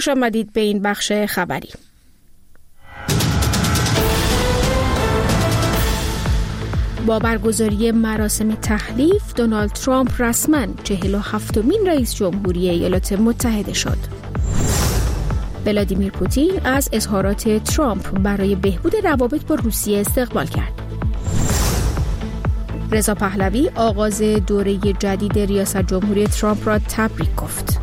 خوش آمدید به این بخش خبری. با برگزاری مراسم تحلیف، دونالد ترامپ رسما 47مین رئیس جمهوری ایالات متحده شد. ولادیمیر پوتین از اظهارات ترامپ برای بهبود روابط با روسیه استقبال کرد. رضا پهلوی آغاز دوره جدید ریاست جمهوری ترامپ را تبریک گفت.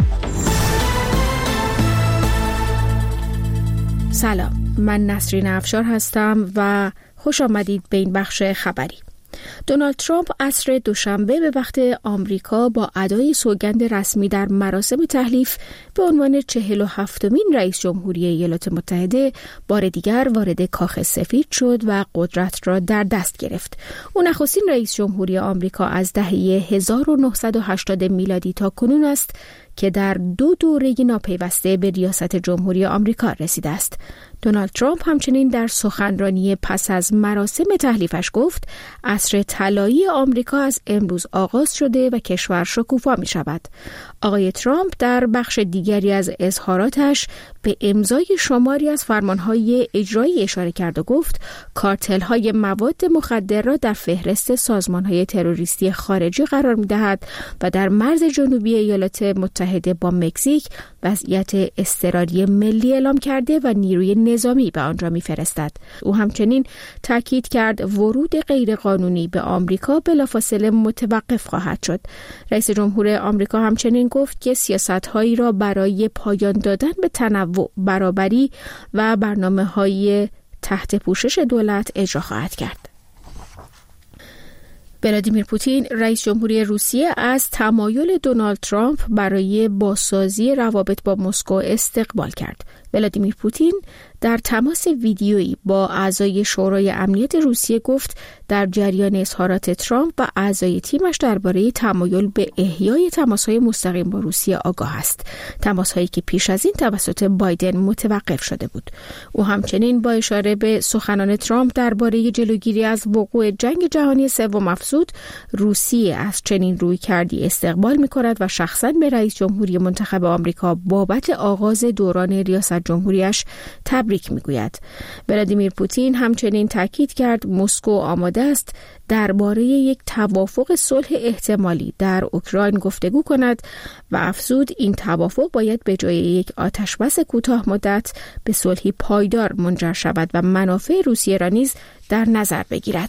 سلام، من نسرین افشار هستم و خوش آمدید به این بخش خبری. دونالد ترامپ عصر دوشنبه به وقت آمریکا با ادای سوگند رسمی در مراسم تحلیف به عنوان 47مین رئیس جمهوری ایالات متحده بار دیگر وارد کاخ سفید شد و قدرت را در دست گرفت. او نخستین رئیس جمهوری آمریکا از دهه 1980 میلادی تا کنون است که در 2 دوره ناپیوسته به ریاست جمهوری آمریکا رسیده است. دونالد ترامپ همچنین در سخنرانی پس از مراسم تحلیفش گفت عصر طلایی آمریکا از امروز آغاز شده و کشور شکوفا می شود. آقای ترامپ در بخش دیگری از اظهاراتش به امضای شماری از فرمانهای اجرایی اشاره کرد و گفت کارتل‌های مواد مخدر را در فهرست سازمانهای تروریستی خارجی قرار می دهد و در مرز جنوبی ایالات متحده با مکزیک وضعیت اضطراری ملی اعلام کرده و نیروی نظامی به آنجا می‌فرستد. او همچنین تاکید کرد ورود غیرقانونی به آمریکا بلافاصله متوقف خواهد شد. رئیس جمهور آمریکا همچنین گفت که سیاست‌هایی را برای پایان دادن به تنوع، برابری و برنامه‌های تحت پوشش دولت اجرا خواهد کرد. ولادیمیر پوتین رئیس جمهوری روسیه از تمایل دونالد ترامپ برای بازسازی روابط با مسکو استقبال کرد. ولادیمیر پوتین در تماس ویدیویی با اعضای شورای امنیت روسیه گفت در جریان اظهارات ترامپ و اعضای تیمش درباره تمایل به احیای تماس‌های مستقیم با روسیه آگاه است. تماس‌هایی که پیش از این توسط بایدن متوقف شده بود. او همچنین با اشاره به سخنان ترامپ درباره جلوگیری از وقوع جنگ جهانی سوم افزود روسیه از چنین رویکردی استقبال می‌کند و شخصاً به رئیس جمهوری منتخب آمریکا بابت آغاز دوران ریاست جمهوریش تبریک میگوید. ولادیمیر پوتین همچنین تاکید کرد مسکو آماده است درباره یک توافق صلح احتمالی در اوکراین گفتگو کند و افزود این توافق باید به جای یک آتشبس کوتاه مدت به صلحی پایدار منجر شود و منافع روسیه را نیز در نظر بگیرد.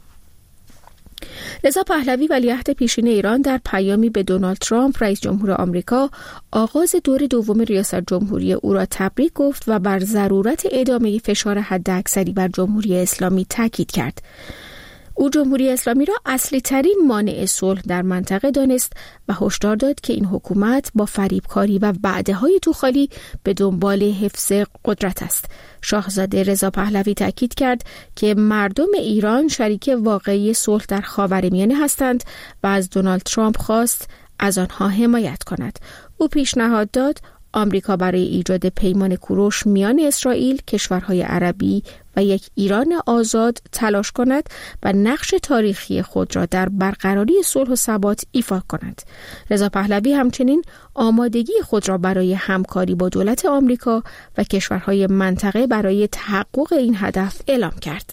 رضا پهلوی ولیعهد پیشین ایران در پیامی به دونالد ترامپ رئیس جمهور آمریکا آغاز دور دوم ریاست جمهوری او را تبریک گفت و بر ضرورت ادامه فشار حداکثری بر جمهوری اسلامی تاکید کرد. او جمهوری اسلامی را اصلی ترین مانع صلح در منطقه دانست و هشدار داد که این حکومت با فریبکاری و وعده‌های توخالی به دنبال حفظ قدرت است. شاهزاده رضا پهلوی تاکید کرد که مردم ایران شریک واقعی صلح در خاورمیانه هستند و از دونالد ترامپ خواست از آنها حمایت کند. او پیشنهاد داد آمریکا برای ایجاد پیمان کوروش میان اسرائیل، کشورهای عربی و یک ایران آزاد تلاش کند و نقش تاریخی خود را در برقراری صلح و ثبات ایفا کند. رضا پهلوی همچنین آمادگی خود را برای همکاری با دولت آمریکا و کشورهای منطقه برای تحقق این هدف اعلام کرد.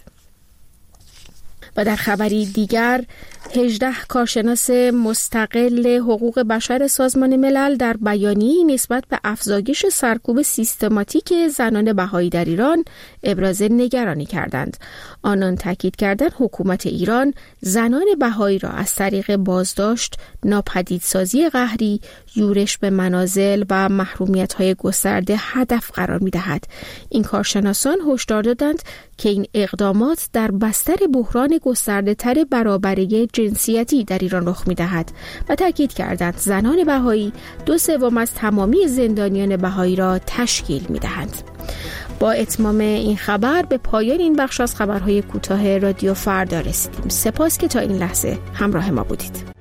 و در خبری دیگر 18 کارشناس مستقل حقوق بشر سازمان ملل در بیانیه‌ای نسبت به افزایش سرکوب سیستماتیک زنان بهایی در ایران ابراز نگرانی کردند. آنان تاکید کردند حکومت ایران زنان بهایی را از طریق بازداشت، ناپدیدسازی قهری، یورش به منازل و محرومیت‌های گسترده هدف قرار می‌دهد. این کارشناسان هشدار دادند که این اقدامات در بستر بحران گسترده‌تر برابری جنسیتی در ایران رخ می‌دهد و تاکید کردند زنان بهایی 2/3 از تمامی زندانیان بهایی را تشکیل می‌دهند. با اتمام این خبر به پایان این بخش از خبرهای کوتاه رادیو فردا رسیدیم. سپاس که تا این لحظه همراه ما بودید.